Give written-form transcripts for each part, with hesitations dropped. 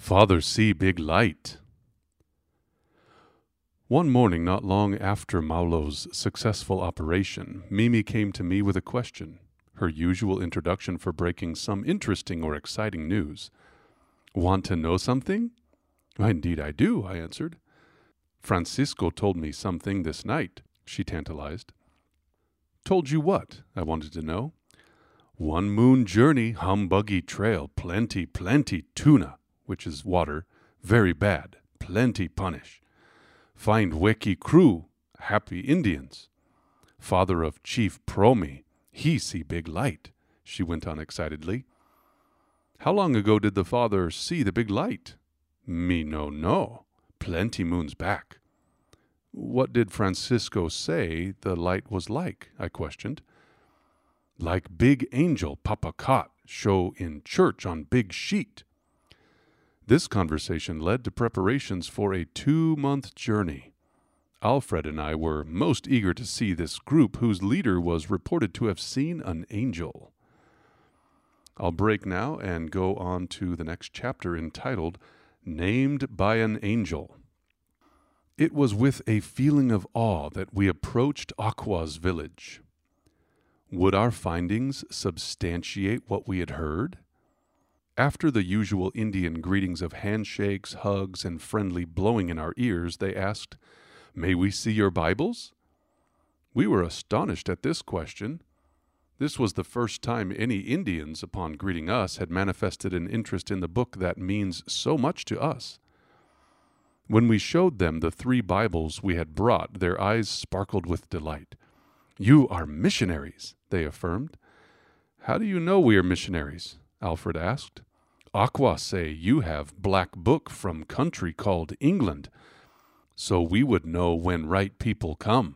Father see big light. One morning not long after Maulo's successful operation, Mimi came to me with a question, her usual introduction for breaking some interesting or exciting news. Want to know something? Indeed I do, I answered. Francisco told me something this night, she tantalized. Told you what? I wanted to know. 1 moon journey, humbuggy trail, plenty tuna, which is water, very bad, plenty punish. Find Weki crew, happy Indians. Father of Chief Promi, he see big light, she went on excitedly. How long ago did the father see the big light? Me no know, plenty moons back. What did Francisco say the light was like? I questioned. Like big angel Papa Cot show in church on big sheet. This conversation led to preparations for a 2-month journey. Alfred and I were most eager to see this group whose leader was reported to have seen an angel. I'll break now and go on to the next chapter entitled Named by an Angel. It was with a feeling of awe that we approached Aqua's village. Would our findings substantiate what we had heard? After the usual Indian greetings of handshakes, hugs, and friendly blowing in our ears, they asked, "May we see your Bibles?" We were astonished at this question. This was the first time any Indians, upon greeting us, had manifested an interest in the book that means so much to us. When we showed them the 3 Bibles we had brought, their eyes sparkled with delight. "You are missionaries," they affirmed. "How do you know we are missionaries?" Alfred asked. "Aqua say you have black book from country called England, so we would know when right people come."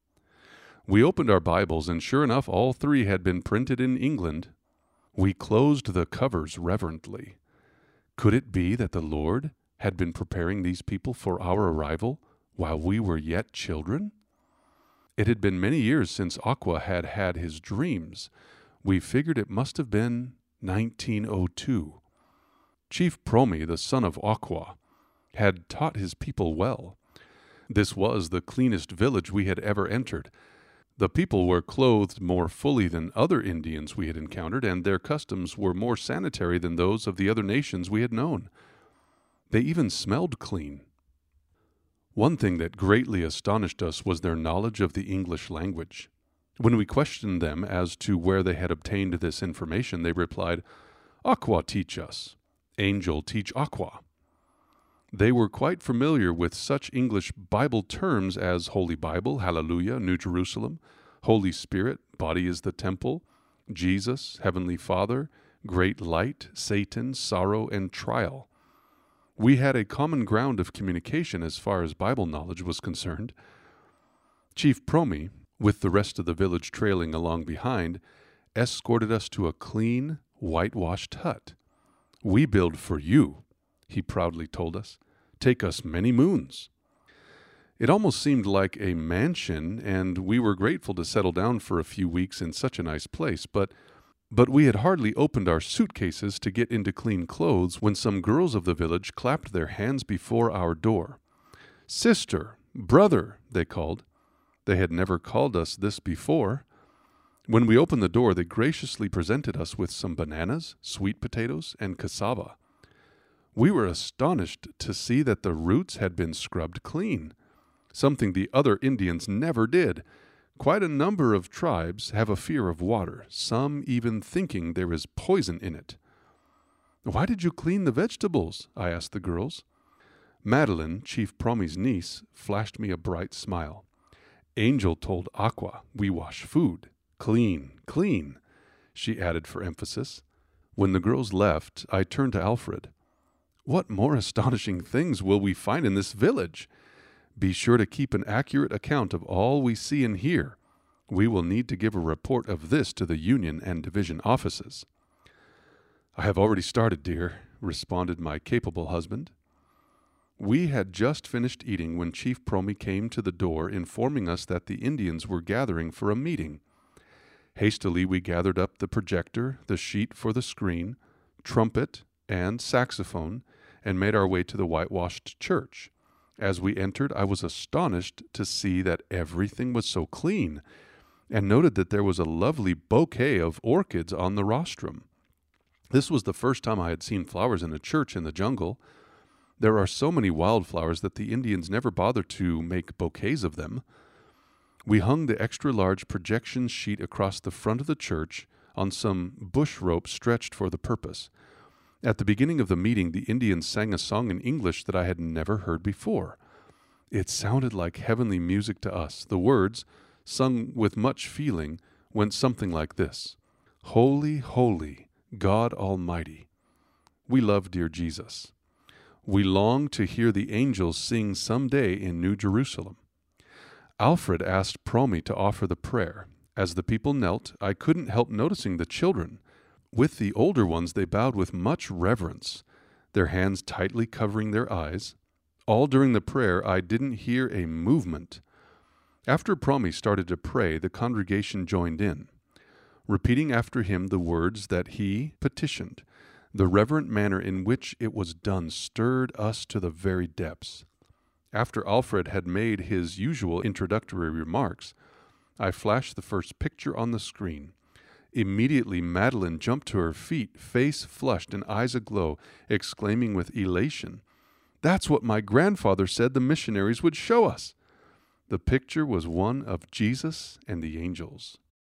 We opened our Bibles, and sure enough, all 3 had been printed in England. We closed the covers reverently. Could it be that the Lord had been preparing these people for our arrival while we were yet children? It had been many years since Aqua had had his dreams. We figured it must have been 1902. Chief Promi, the son of Aqua, had taught his people well. This was the cleanest village we had ever entered. The people were clothed more fully than other Indians we had encountered, and their customs were more sanitary than those of the other nations we had known. They even smelled clean. One thing that greatly astonished us was their knowledge of the English language. When we questioned them as to where they had obtained this information, they replied, "Aqua teach us. Angel teach Aqua." They were quite familiar with such English Bible terms as Holy Bible, Hallelujah, New Jerusalem, Holy Spirit, body is the temple, Jesus, Heavenly Father, great light, Satan, sorrow, and trial. We had a common ground of communication as far as Bible knowledge was concerned. Chief Promi, with the rest of the village trailing along behind, escorted us to a clean, whitewashed hut. "We build for you," he proudly told us. "Take us many moons." It almost seemed like a mansion, and we were grateful to settle down for a few weeks in such a nice place, but we had hardly opened our suitcases to get into clean clothes when some girls of the village clapped their hands before our door. "Sister, brother," they called. They had never called us this before. When we opened the door, they graciously presented us with some bananas, sweet potatoes, and cassava. We were astonished to see that the roots had been scrubbed clean, something the other Indians never did. Quite a number of tribes have a fear of water, some even thinking there is poison in it. "Why did you clean the vegetables?" I asked the girls. Madeline, Chief Promi's niece, flashed me a bright smile. "Angel told Aqua we wash food. Clean," she added for emphasis. When the girls left, I turned to Alfred. "What more astonishing things will we find in this village? Be sure to keep an accurate account of all we see and hear. We will need to give a report of this to the Union and Division offices." "I have already started, dear," responded my capable husband. We had just finished eating when Chief Promi came to the door informing us that the Indians were gathering for a meeting. Hastily we gathered up the projector, the sheet for the screen, trumpet, and saxophone, and made our way to the whitewashed church. As we entered, I was astonished to see that everything was so clean, and noted that there was a lovely bouquet of orchids on the rostrum. This was the first time I had seen flowers in a church in the jungle. There are so many wildflowers that the Indians never bother to make bouquets of them. We hung the extra-large projection sheet across the front of the church on some bush rope stretched for the purpose. At the beginning of the meeting, the Indians sang a song in English that I had never heard before. It sounded like heavenly music to us. The words, sung with much feeling, went something like this: "Holy, holy, God Almighty. We love dear Jesus. We long to hear the angels sing someday in New Jerusalem." Alfred asked Promy to offer the prayer. As the people knelt, I couldn't help noticing the children. With the older ones, they bowed with much reverence, their hands tightly covering their eyes. All during the prayer, I didn't hear a movement. After Promy started to pray, the congregation joined in, repeating after him the words that he petitioned. The reverent manner in which it was done stirred us to the very depths. After Alfred had made his usual introductory remarks, I flashed the first picture on the screen. Immediately Madeline jumped to her feet, face flushed and eyes aglow, exclaiming with elation, "That's what my grandfather said the missionaries would show us." The picture was one of Jesus and the angels.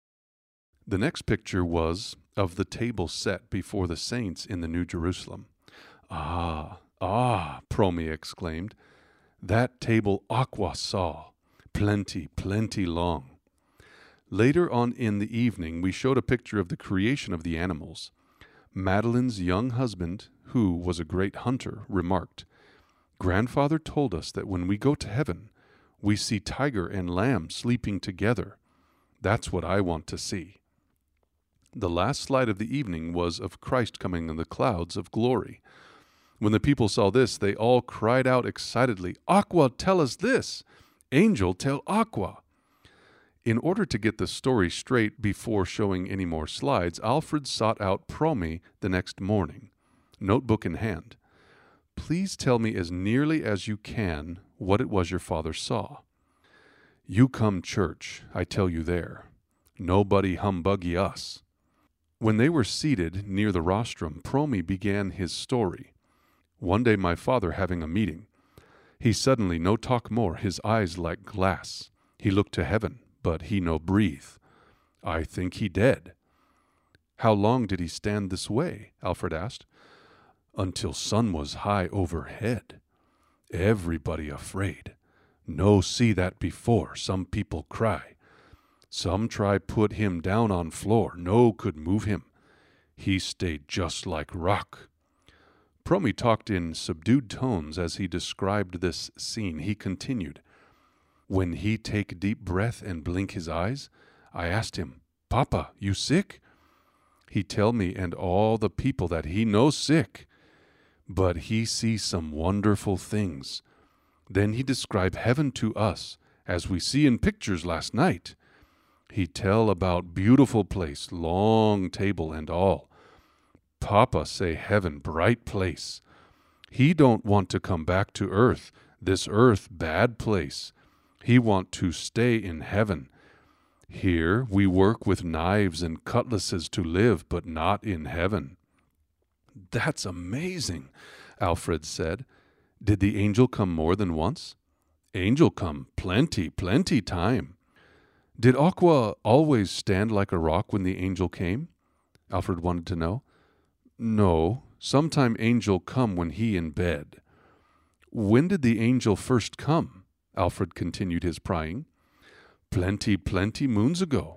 The next picture was of the table set before the saints in the New Jerusalem. "Ah, Promy exclaimed. "That table Aqua saw, plenty, plenty long." Later on in the evening, we showed a picture of the creation of the animals. Madeline's young husband, who was a great hunter, remarked, "Grandfather told us that when we go to heaven, we see tiger and lamb sleeping together. That's what I want to see." The last slide of the evening was of Christ coming in the clouds of glory. When the people saw this, they all cried out excitedly, "Aqua, tell us this! Angel, tell Aqua!" In order to get the story straight before showing any more slides, Alfred sought out Promy the next morning, notebook in hand. "Please tell me as nearly as you can what it was your father saw." "You come church, I tell you there. Nobody humbuggy us." When they were seated near the rostrum, Promy began his story. "One day my father having a meeting. He suddenly no talk more, his eyes like glass. He looked to heaven, but he no breathe. I think he dead." "How long did he stand this way?" Alfred asked. "Until sun was high overhead. Everybody afraid. No see that before, some people cry. Some try put him down on floor, no could move him. He stayed just like rock." Promy talked in subdued tones as he described this scene. He continued, "When he take deep breath and blink his eyes, I asked him, 'Papa, you sick?' He tell me and all the people that he no sick, but he see some wonderful things. Then he describe heaven to us, as we see in pictures last night. He tell about beautiful place, long table and all. Papa say heaven bright place. He don't want to come back to earth, this earth bad place. He want to stay in heaven. Here we work with knives and cutlasses to live, but not in heaven." "That's amazing," Alfred said. "Did the angel come more than once?" "Angel come plenty, plenty time." "Did Aqua always stand like a rock when the angel came?" Alfred wanted to know. "No, sometime angel come when he in bed." "When did the angel first come?" Alfred continued his prying. "Plenty, plenty moons ago.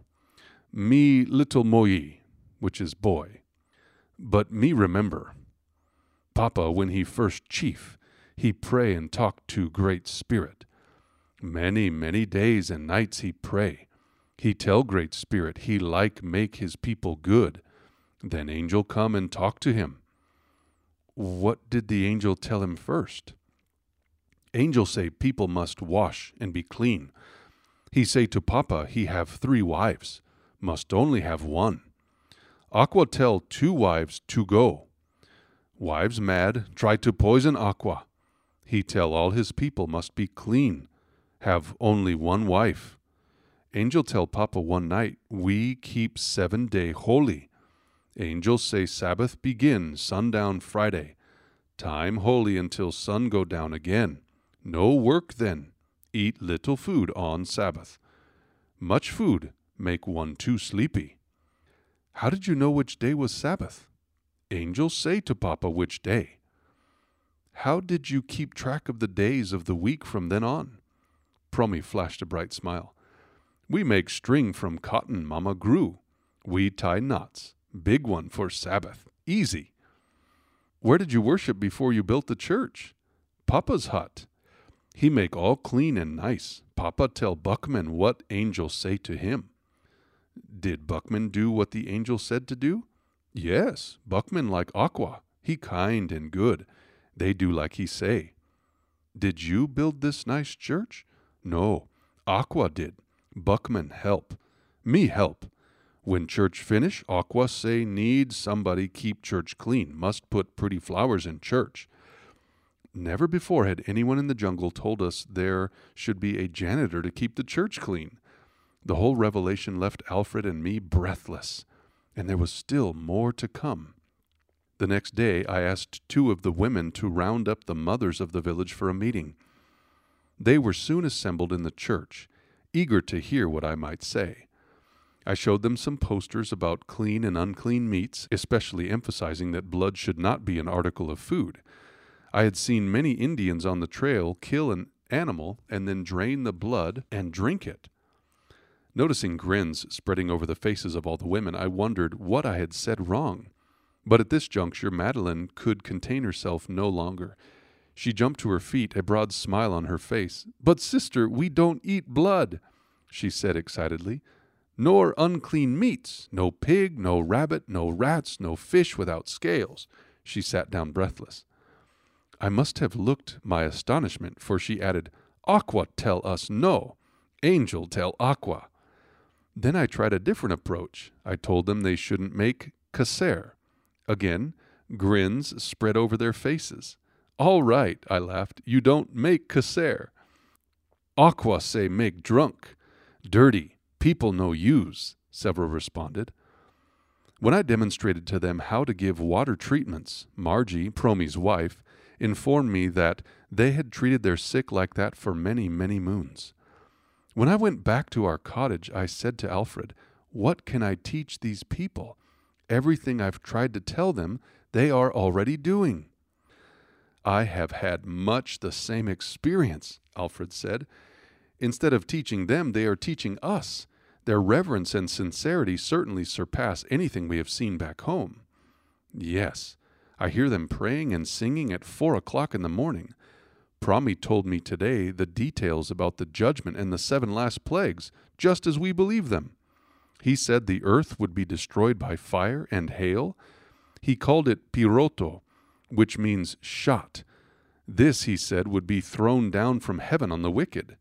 Me little Moyi, which is boy. But me remember. Papa, when he first chief, he pray and talk to Great Spirit. Many, many days and nights he pray. He tell Great Spirit he like make his people good. Then angel come and talk to him." "What did the angel tell him first?" "Angel say people must wash and be clean. He say to Papa he have 3 wives, must only have 1. Aqua tell 2 wives to go. Wives mad, try to poison Aqua. He tell all his people must be clean, have only one wife. Angel tell Papa one night, we keep 7-day holy. Angel say Sabbath begin sundown Friday. Time holy until sun go down again. No work then. Eat little food on Sabbath. Much food make one too sleepy. How did you know which day was Sabbath? Angel say to Papa which day. How did you keep track of the days of the week from then on? Promy flashed a bright smile. We make string from cotton Mama grew. We tie knots. Big one for Sabbath. Easy. Where did you worship before you built the church? Papa's hut. He make all clean and nice. Papa tell Buckman what Angel say to him. Did Buckman do what the angel said to do? Yes, Buckman like Aqua. He kind and good. They do like he say. Did you build this nice church? No, Aqua did. Buckman help. Me help. When church finish, Aqua say need somebody keep church clean. Must put pretty flowers in church. Never before had anyone in the jungle told us there should be a janitor to keep the church clean. The whole revelation left Alfred and me breathless, and there was still more to come. The next day I asked 2 of the women to round up the mothers of the village for a meeting. They were soon assembled in the church, eager to hear what I might say. I showed them some posters about clean and unclean meats, especially emphasizing that blood should not be an article of food. I had seen many Indians on the trail kill an animal and then drain the blood and drink it. Noticing grins spreading over the faces of all the women, I wondered what I had said wrong. But at this juncture, Madeline could contain herself no longer. She jumped to her feet, a broad smile on her face. "But, sister, we don't eat blood," she said excitedly. "Nor unclean meats. No pig, no rabbit, no rats, no fish without scales." She sat down breathless. I must have looked my astonishment, for she added, "Aqua tell us no. Angel tell Aqua." Then I tried a different approach. I told them they shouldn't make kasser. Again, grins spread over their faces. "All right," I laughed, "you don't make kasser." "Aqua say make drunk. Dirty. People no use," several responded. When I demonstrated to them how to give water treatments, Margie, Promy's wife, informed me that they had treated their sick like that for many, many moons. When I went back to our cottage, I said to Alfred, "What can I teach these people? Everything I've tried to tell them, they are already doing." "I have had much the same experience," Alfred said. "Instead of teaching them, they are teaching us. Their reverence and sincerity certainly surpass anything we have seen back home." "Yes, I hear them praying and singing at 4 o'clock in the morning. Promy told me today the details about the judgment and the 7 last plagues, just as we believe them. He said the earth would be destroyed by fire and hail. He called it piroto, which means shot. This, he said, would be thrown down from heaven on the wicked."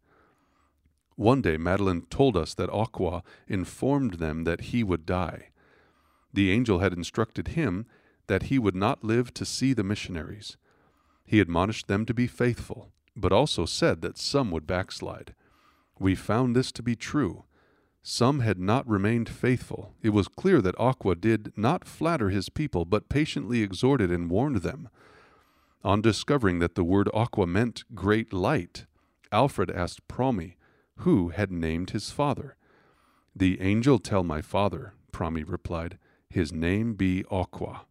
One day Madeline told us that Aqua informed them that he would die. The angel had instructed him that he would not live to see the missionaries. He admonished them to be faithful, but also said that some would backslide. We found this to be true. Some had not remained faithful. It was clear that Aqua did not flatter his people, but patiently exhorted and warned them. On discovering that the word Aqua meant great light, Alfred asked Promy who had named his father. "The angel tell my father," Promy replied. "His name be Aqua."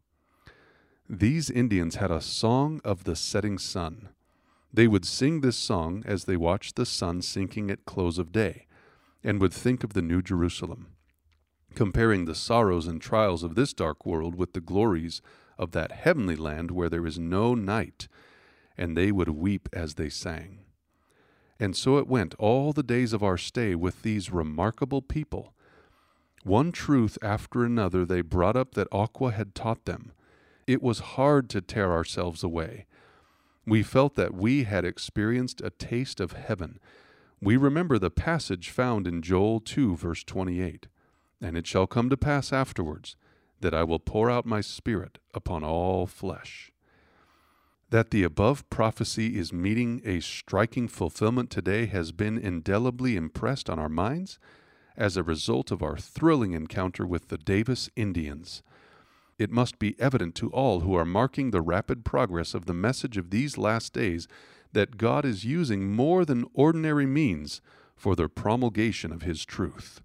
These Indians had a song of the setting sun. They would sing this song as they watched the sun sinking at close of day, and would think of the New Jerusalem, comparing the sorrows and trials of this dark world with the glories of that heavenly land where there is no night, and they would weep as they sang. And so it went all the days of our stay with these remarkable people. One truth after another they brought up that Aqua had taught them. It was hard to tear ourselves away. We felt that we had experienced a taste of heaven. We remember the passage found in Joel 2, verse 28. "And it shall come to pass afterwards, that I will pour out my spirit upon all flesh." That the above prophecy is meeting a striking fulfillment today has been indelibly impressed on our minds as a result of our thrilling encounter with the Davis Indians. It must be evident to all who are marking the rapid progress of the message of these last days that God is using more than ordinary means for the promulgation of His truth.